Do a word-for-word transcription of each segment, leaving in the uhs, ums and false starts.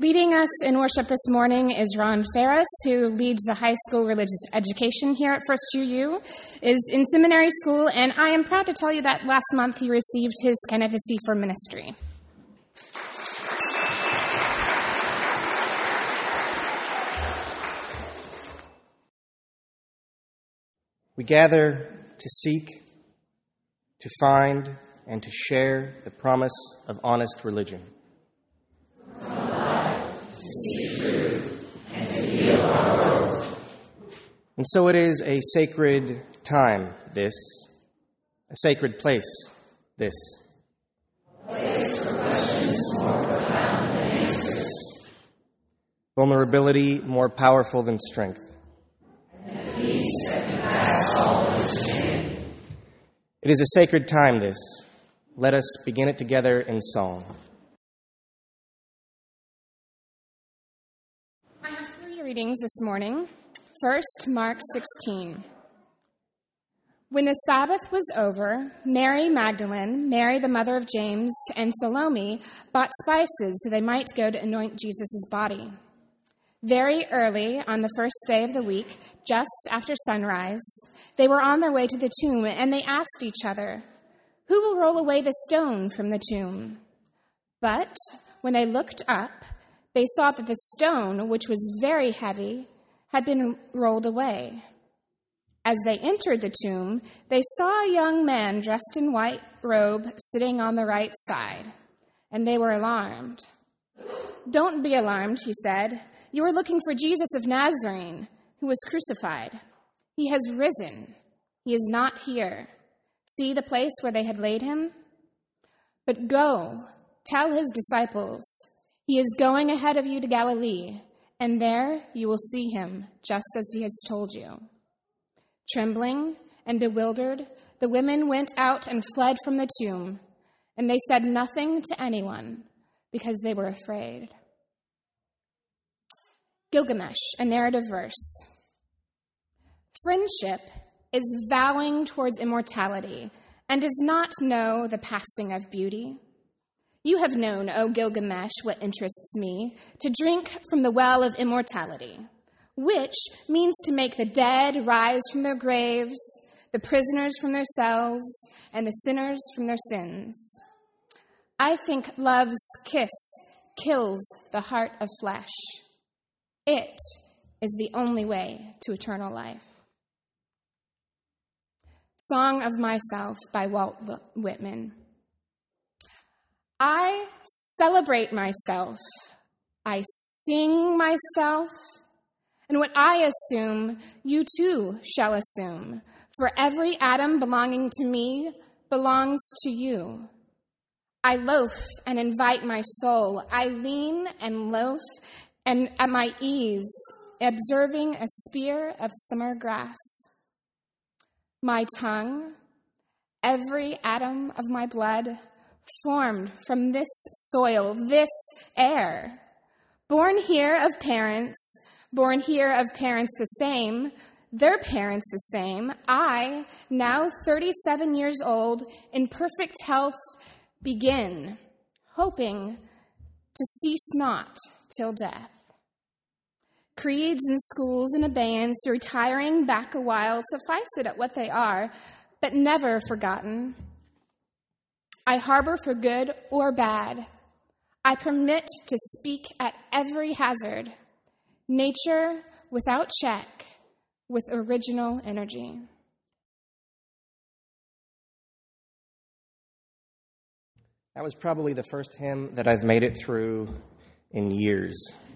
Leading us in worship this morning is Ron Ferris, who leads the high school religious education here at First U U, is in seminary school, and I am proud to tell you that last month he received his candidacy for ministry. We gather to seek, to find, and to share the promise of honest religion. And so it is a sacred time, this, a sacred place, this. A place for questions more profound than answers. Vulnerability more powerful than strength. And the peace that can pass all understanding. It is a sacred time, this. Let us begin it together in song. I have three readings this morning. First, Mark sixteen. When the Sabbath was over, Mary Magdalene, Mary the mother of James, and Salome bought spices so they might go to anoint Jesus' body. Very early on the first day of the week, just after sunrise, they were on their way to the tomb, and they asked each other, "Who will roll away the stone from the tomb?" But when they looked up, they saw that the stone, which was very heavy, had been rolled away. As they entered the tomb, they saw a young man dressed in white robe sitting on the right side, and they were alarmed. "Don't be alarmed," he said. "You are looking for Jesus of Nazarene, who was crucified. He has risen. He is not here. See the place where they had laid him? But go, tell his disciples, he is going ahead of you to Galilee, and there you will see him, just as he has told you." Trembling and bewildered, the women went out and fled from the tomb, and they said nothing to anyone because they were afraid. Gilgamesh, a narrative verse. Friendship is vowing towards immortality and does not know the passing of beauty. You have known, O Gilgamesh, what interests me, to drink from the well of immortality, which means to make the dead rise from their graves, the prisoners from their cells, and the sinners from their sins. I think love's kiss kills the heart of flesh. It is the only way to eternal life. Song of Myself by Walt Whitman. I celebrate myself, I sing myself, and what I assume, you too shall assume, for every atom belonging to me belongs to you. I loaf and invite my soul, I lean and loaf, and at my ease, observing a spear of summer grass. My tongue, every atom of my blood, formed from this soil, this air. Born here of parents, born here of parents the same, their parents the same, I, now thirty-seven years old, in perfect health, begin, hoping to cease not till death. Creeds and schools and abeyance, retiring back a while, suffice it at what they are, but never forgotten. I harbor for good or bad. I permit to speak at every hazard. Nature without check, with original energy. That was probably the first hymn that I've made it through in years.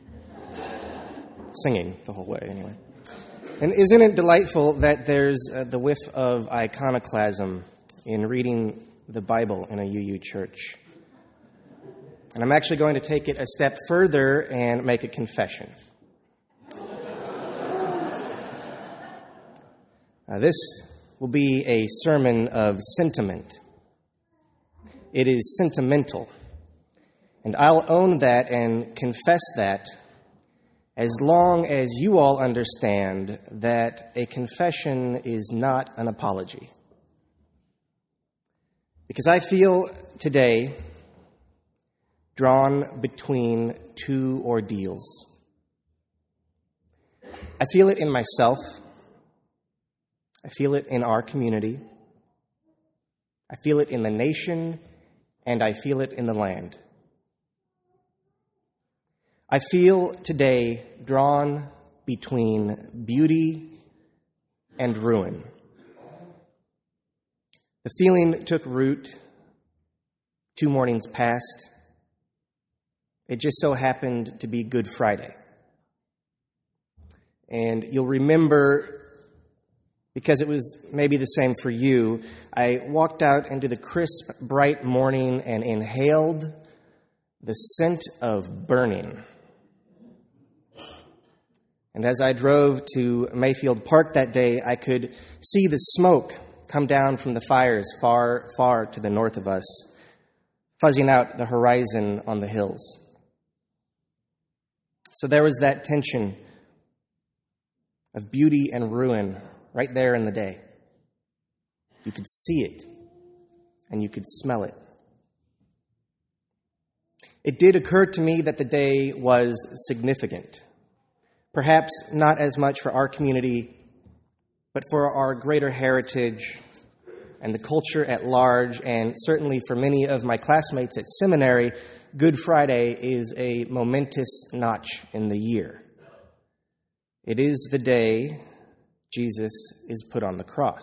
Singing the whole way, anyway. And isn't it delightful that there's uh, the whiff of iconoclasm in reading the Bible in a U U church? And I'm actually going to take it a step further and make a confession. Uh, this will be a sermon of sentiment. It is sentimental. And I'll own that and confess that as long as you all understand that a confession is not an apology. Because I feel today drawn between two ordeals. I feel it in myself. I feel it in our community. I feel it in the nation, and I feel it in the land. I feel today drawn between beauty and ruin. The feeling took root two mornings past. It just so happened to be Good Friday. And you'll remember, because it was maybe the same for you, I walked out into the crisp, bright morning and inhaled the scent of burning. And as I drove to Mayfield Park that day, I could see the smoke come down from the fires far, far to the north of us, fuzzing out the horizon on the hills. So there was that tension of beauty and ruin right there in the day. You could see it, and you could smell it. It did occur to me that the day was significant. Perhaps not as much for our community, but for our greater heritage and the culture at large, and certainly for many of my classmates at seminary, Good Friday is a momentous notch in the year. It is the day Jesus is put on the cross.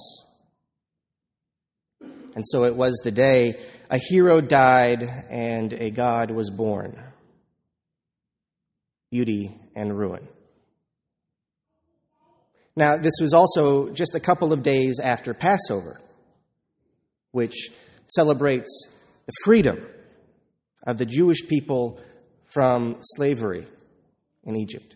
And so it was the day a hero died and a God was born. Beauty and ruin. Now, this was also just a couple of days after Passover, which celebrates the freedom of the Jewish people from slavery in Egypt.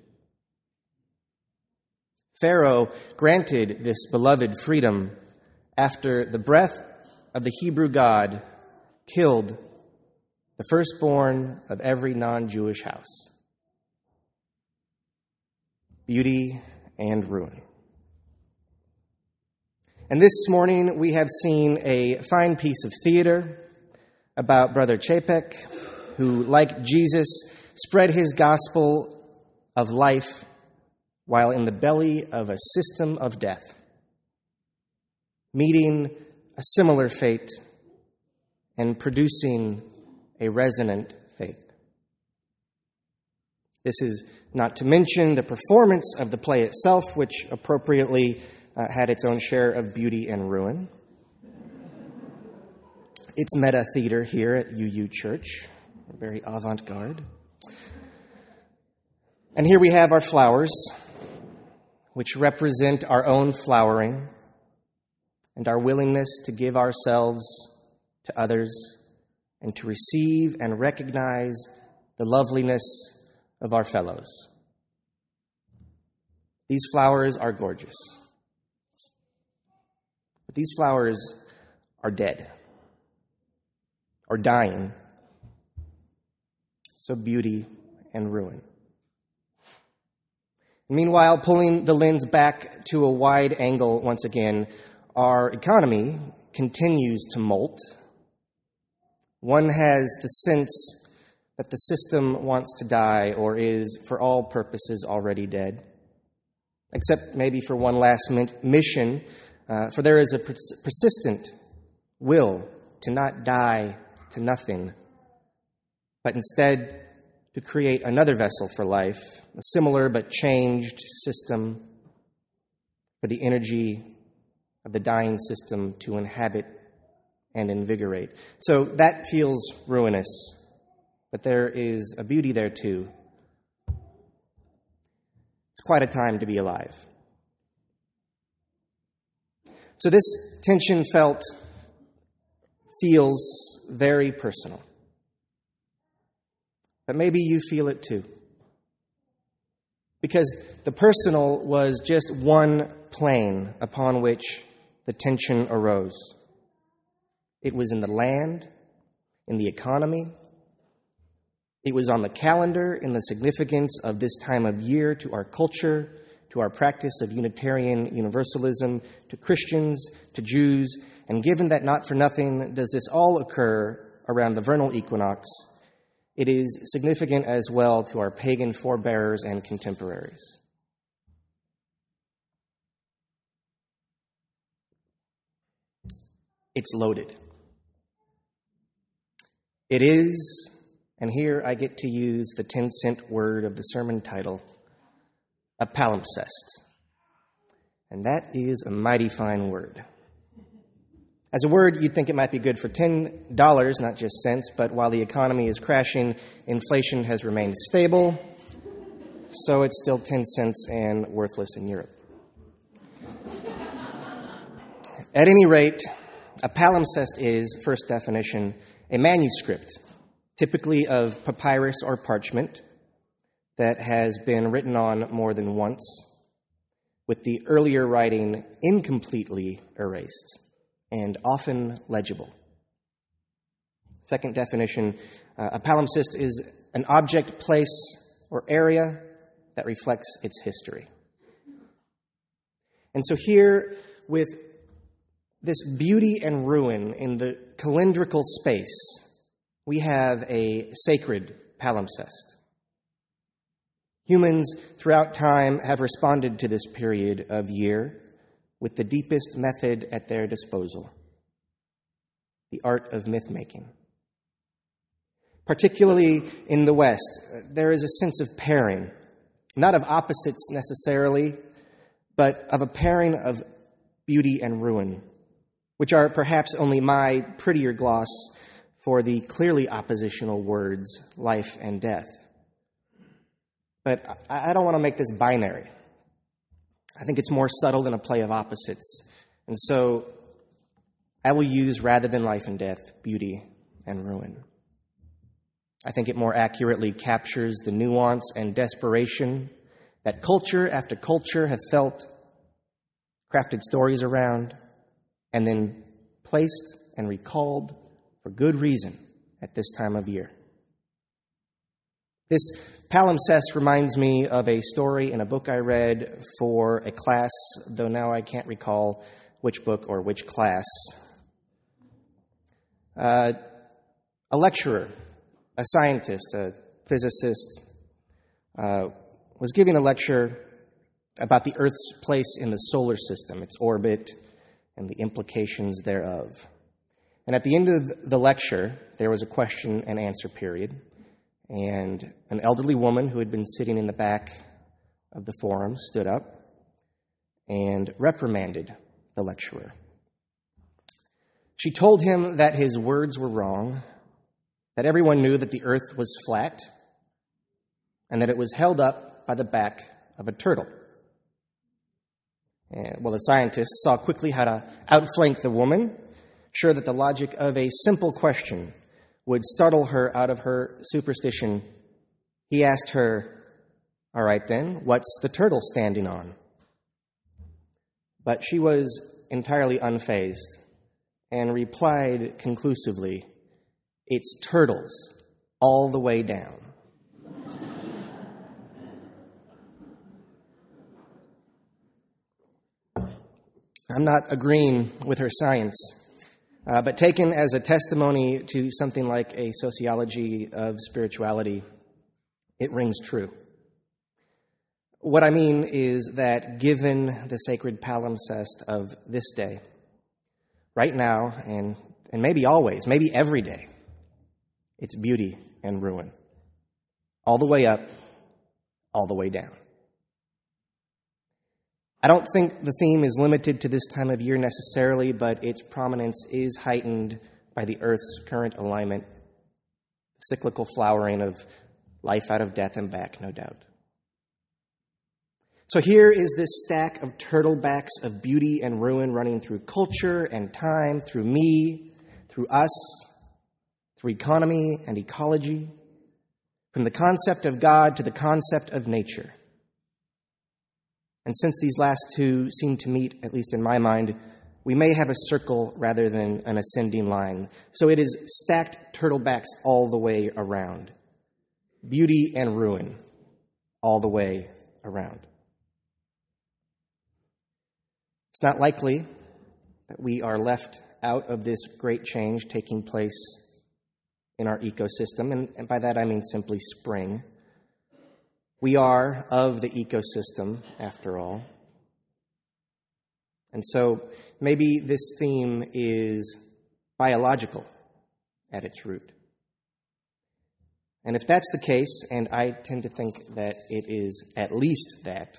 Pharaoh granted this beloved freedom after the breath of the Hebrew God killed the firstborn of every non-Jewish house. Beauty and ruin. And this morning we have seen a fine piece of theater about Brother Chapek, who, like Jesus, spread his gospel of life while in the belly of a system of death, meeting a similar fate and producing a resonant faith. This is not to mention the performance of the play itself, which appropriately uh, had its own share of beauty and ruin. It's meta theater here at U U Church, very avant-garde. And here we have our flowers, which represent our own flowering and our willingness to give ourselves to others and to receive and recognize the loveliness of our fellows. These flowers are gorgeous. But these flowers are dead or dying. So beauty and ruin. Meanwhile, pulling the lens back to a wide angle once again, our economy continues to molt. One has the sense that the system wants to die or is, for all purposes, already dead. Except maybe for one last mission, uh, for there is a pers- persistent will to not die to nothing, but instead to create another vessel for life, a similar but changed system for the energy of the dying system to inhabit and invigorate. So that feels ruinous, but there is a beauty there too. It's quite a time to be alive. So this tension felt, feels very personal. But maybe you feel it too. Because the personal was just one plane upon which the tension arose. It was in the land, in the economy. It was on the calendar in the significance of this time of year to our culture, to our practice of Unitarian Universalism, to Christians, to Jews. And given that not for nothing does this all occur around the vernal equinox, it is significant as well to our pagan forebears and contemporaries. It's loaded. It is, and here I get to use the ten-cent word of the sermon title, a palimpsest. And that is a mighty fine word. As a word, you'd think it might be good for ten dollars, not just cents, but while the economy is crashing, inflation has remained stable, so it's still ten cents and worthless in Europe. At any rate, a palimpsest is, first definition, a manuscript, typically of papyrus or parchment, that has been written on more than once, with the earlier writing incompletely erased and often legible. Second definition, uh, a palimpsest is an object, place, or area that reflects its history. And so here, with this beauty and ruin in the calendrical space, we have a sacred palimpsest. Humans throughout time have responded to this period of year with the deepest method at their disposal, the art of myth-making. Particularly in the West, there is a sense of pairing, not of opposites necessarily, but of a pairing of beauty and ruin, which are perhaps only my prettier gloss for the clearly oppositional words life and death. But I don't want to make this binary. I think it's more subtle than a play of opposites. And so I will use, rather than life and death, beauty and ruin. I think it more accurately captures the nuance and desperation that culture after culture have felt, crafted stories around, and then placed and recalled for good reason at this time of year. This palimpsest reminds me of a story in a book I read for a class, though now I can't recall which book or which class. Uh, a lecturer, a scientist, a physicist, uh, was giving a lecture about the Earth's place in the solar system, its orbit, and the implications thereof. And at the end of the lecture, there was a question and answer period. And an elderly woman who had been sitting in the back of the forum stood up and reprimanded the lecturer. She told him that his words were wrong, that everyone knew that the earth was flat, and that it was held up by the back of a turtle. And, well, the scientist saw quickly how to outflank the woman, sure that the logic of a simple question would startle her out of her superstition. He asked her, "All right then, what's the turtle standing on?" But she was entirely unfazed and replied conclusively, "It's turtles all the way down." I'm not agreeing with her science. Uh, but taken as a testimony to something like a sociology of spirituality, it rings true. What I mean is that given the sacred palimpsest of this day, right now, and, and maybe always, maybe every day, it's beauty and ruin. All the way up, all the way down. I don't think the theme is limited to this time of year necessarily, but its prominence is heightened by the Earth's current alignment, the cyclical flowering of life out of death and back, no doubt. So here is this stack of turtlebacks of beauty and ruin running through culture and time, through me, through us, through economy and ecology, from the concept of God to the concept of nature. And since these last two seem to meet, at least in my mind, we may have a circle rather than an ascending line. So it is stacked turtlebacks all the way around. Beauty and ruin all the way around. It's not likely that we are left out of this great change taking place in our ecosystem, and, and by that I mean simply spring. We are of the ecosystem, after all. And so maybe this theme is biological at its root. And if that's the case, and I tend to think that it is at least that,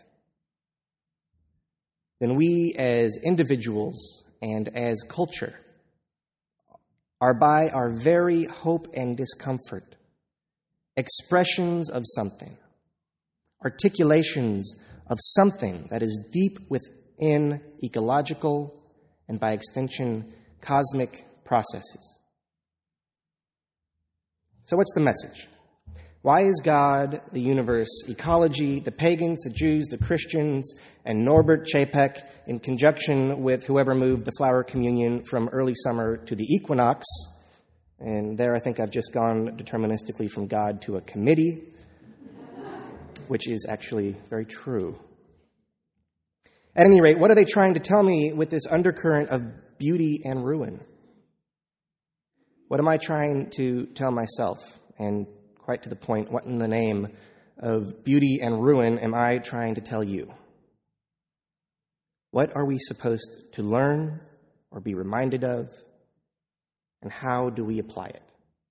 then we as individuals and as culture are by our very hope and discomfort expressions of something, articulations of something that is deep within ecological and, by extension, cosmic processes. So what's the message? Why is God, the universe, ecology, the pagans, the Jews, the Christians, and Norbert Chapek, in conjunction with whoever moved the flower communion from early summer to the equinox, and there I think I've just gone deterministically from God to a committee, which is actually very true. At any rate, what are they trying to tell me with this undercurrent of beauty and ruin? What am I trying to tell myself? And quite to the point, what in the name of beauty and ruin am I trying to tell you? What are we supposed to learn or be reminded of? And how do we apply it?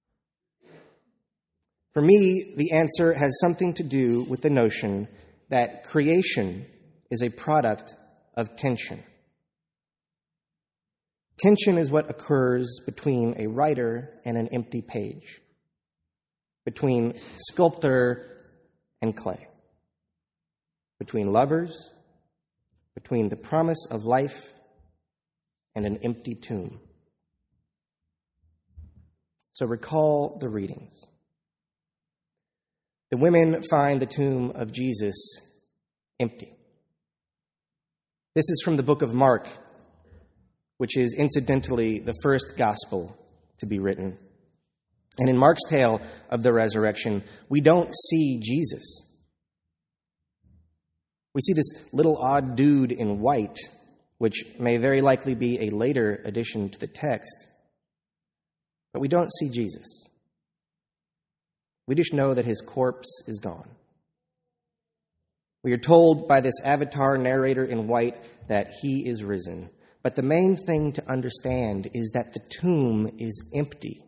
For me, the answer has something to do with the notion that creation is a product of tension. Tension is what occurs between a writer and an empty page, between sculptor and clay, between lovers, between the promise of life and an empty tomb. So recall the readings. The women find the tomb of Jesus empty. This is from the book of Mark, which is incidentally the first gospel to be written. And in Mark's tale of the resurrection, we don't see Jesus. We see this little odd dude in white, which may very likely be a later addition to the text. But we don't see Jesus. We just know that his corpse is gone. We are told by this avatar narrator in white that he is risen. But the main thing to understand is that the tomb is empty.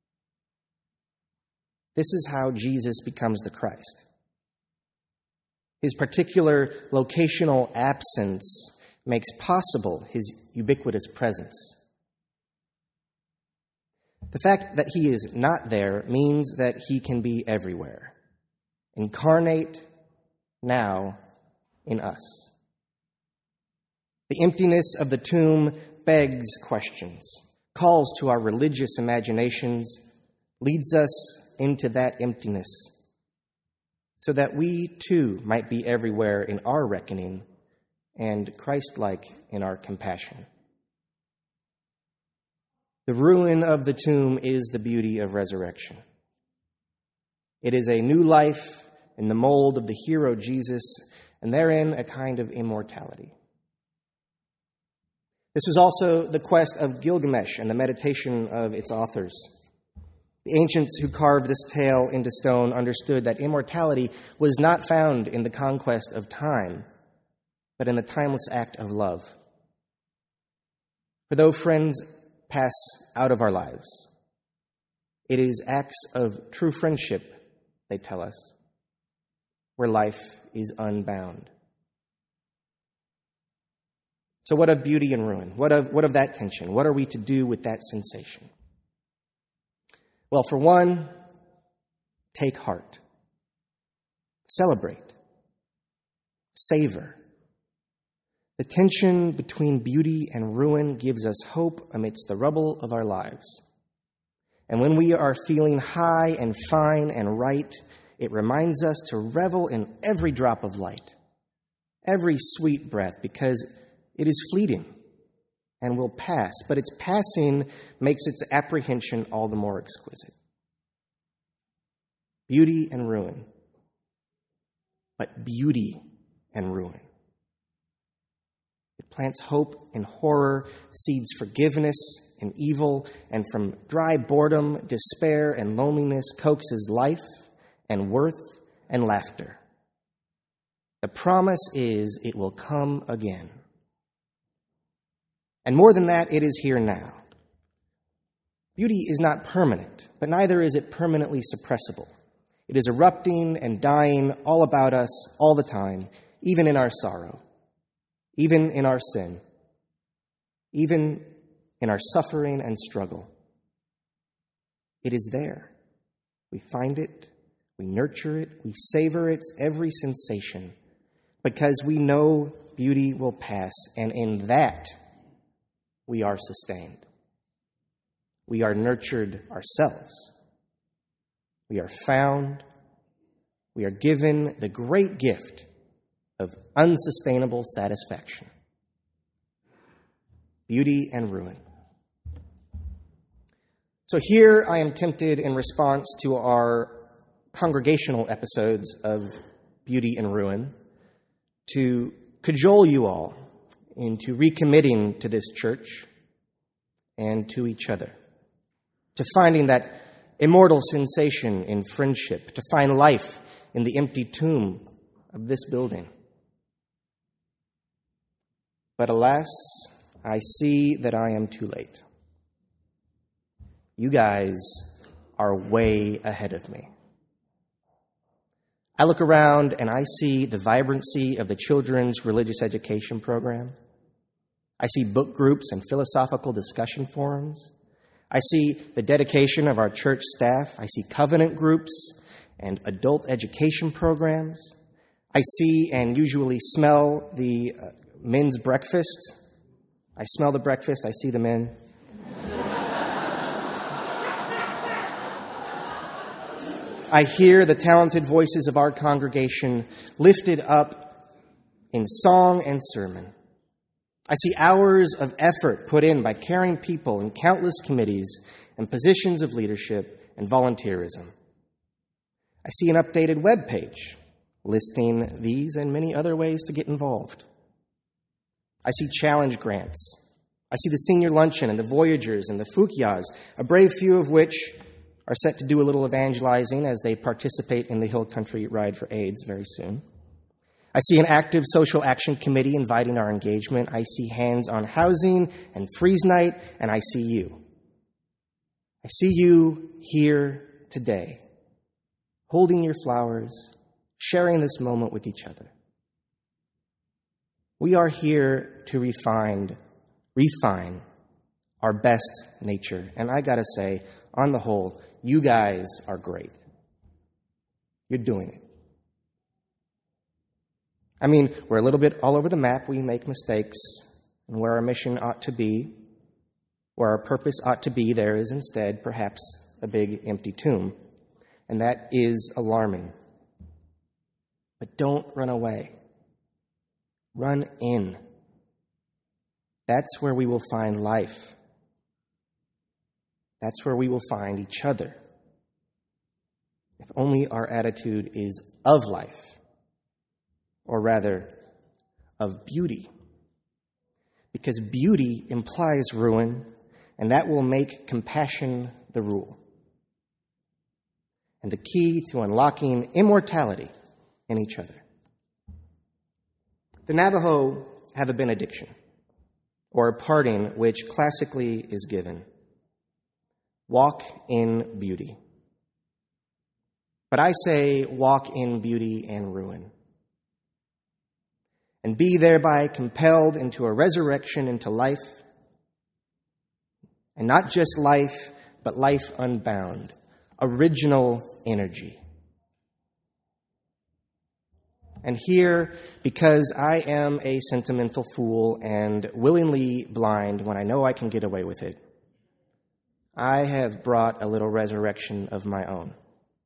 This is how Jesus becomes the Christ. His particular locational absence makes possible his ubiquitous presence. The fact that he is not there means that he can be everywhere, incarnate now in us. The emptiness of the tomb begs questions, calls to our religious imaginations, leads us into that emptiness, so that we too might be everywhere in our reckoning and Christ-like in our compassion. The ruin of the tomb is the beauty of resurrection. It is a new life in the mold of the hero Jesus, and therein a kind of immortality. This was also the quest of Gilgamesh and the meditation of its authors. The ancients who carved this tale into stone understood that immortality was not found in the conquest of time, but in the timeless act of love. For though friends pass out of our lives, it is acts of true friendship, they tell us, where life is unbound. So what of beauty and ruin? What of, what of that tension? What are we to do with that sensation? Well, for one, take heart. Celebrate. Savor. The tension between beauty and ruin gives us hope amidst the rubble of our lives. And when we are feeling high and fine and right, it reminds us to revel in every drop of light, every sweet breath, because it is fleeting and will pass, but its passing makes its apprehension all the more exquisite. Beauty and ruin, but beauty and ruin. It plants hope in horror, seeds forgiveness and evil, and from dry boredom, despair, and loneliness coaxes life and worth and laughter. The promise is it will come again. And more than that, it is here now. Beauty is not permanent, but neither is it permanently suppressible. It is erupting and dying all about us all the time, even in our sorrow, even in our sin, even in our suffering and struggle. It is there. We find it, we nurture it, we savor its every sensation, because we know beauty will pass, and in that we are sustained. We are nurtured ourselves. We are found. We are given the great gift of unsustainable satisfaction. Beauty and ruin. So here I am tempted, in response to our congregational episodes of Beauty and Ruin, to cajole you all into recommitting to this church and to each other, to finding that immortal sensation in friendship, to find life in the empty tomb of this building. But alas, I see that I am too late. You guys are way ahead of me. I look around and I see the vibrancy of the children's religious education program. I see book groups and philosophical discussion forums. I see the dedication of our church staff. I see covenant groups and adult education programs. I see and usually smell the uh, men's breakfast. I smell the breakfast. I see the men. I hear the talented voices of our congregation lifted up in song and sermon. I see hours of effort put in by caring people in countless committees and positions of leadership and volunteerism. I see an updated web page listing these and many other ways to get involved. I see challenge grants. I see the senior luncheon and the Voyagers and the Fukias, a brave few of which are set to do a little evangelizing as they participate in the Hill Country Ride for AIDS very soon. I see an active social action committee inviting our engagement. I see hands on housing and freeze night, and I see you. I see you here today, holding your flowers, sharing this moment with each other. We are here to refine, refine our best nature. And I gotta say, on the whole, you guys are great. You're doing it. I mean, we're a little bit all over the map. We make mistakes. And where our mission ought to be, where our purpose ought to be, there is instead perhaps a big empty tomb. And that is alarming. But don't run away. Run in. That's where we will find life. That's where we will find each other. If only our attitude is of life, or rather, of beauty. Because beauty implies ruin, and that will make compassion the rule. And the key to unlocking immortality in each other. The Navajo have a benediction, or a parting which classically is given. Walk in beauty. But I say walk in beauty and ruin. And be thereby compelled into a resurrection into life. And not just life, but life unbound. Original energy. And here, because I am a sentimental fool and willingly blind when I know I can get away with it, I have brought a little resurrection of my own.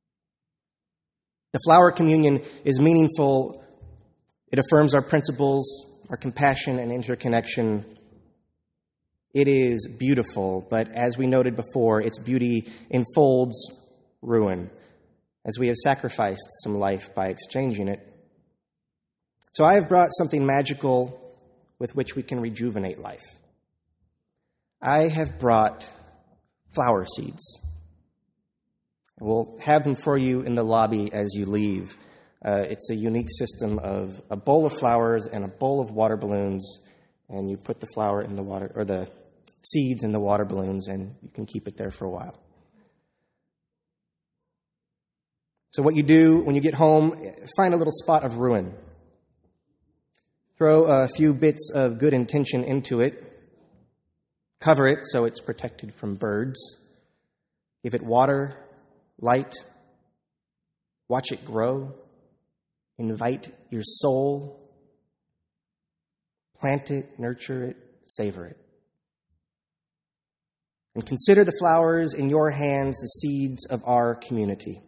The flower communion is meaningful. It affirms our principles, our compassion and interconnection. It is beautiful, but as we noted before, its beauty enfolds ruin, as we have sacrificed some life by exchanging it. So I have brought something magical with which we can rejuvenate life. I have brought flower seeds. We'll have them for you in the lobby as you leave. Uh, it's a unique system of a bowl of flowers and a bowl of water balloons, and you put the flower in the water, or the seeds in the water balloons, and you can keep it there for a while. So what you do when you get home, find a little spot of ruin. Throw a few bits of good intention into it. Cover it so it's protected from birds. Give it water, light. Watch it grow. Invite your soul. Plant it, nurture it, savor it. And consider the flowers in your hands the seeds of our community.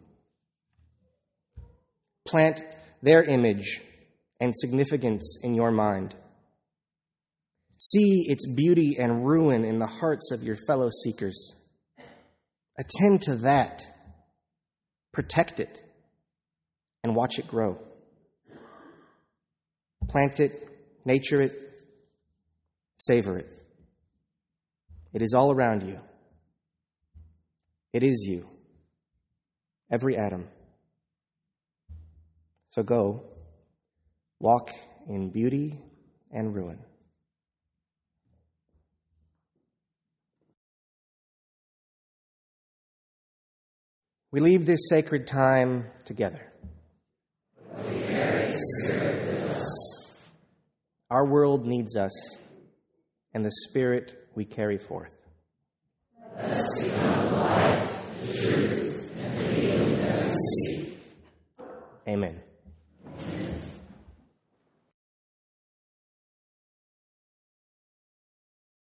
Plant their image and significance in your mind. See its beauty and ruin in the hearts of your fellow seekers. Attend to that. Protect it. And watch it grow. Plant it, nature it, savor it. It is all around you. It is you. Every atom. So go, walk in beauty and ruin. We leave this sacred time together. We carry Spirit with us. Our world needs us, and the Spirit we carry forth. Let us become the life, the truth, and the healing that we seek. Amen.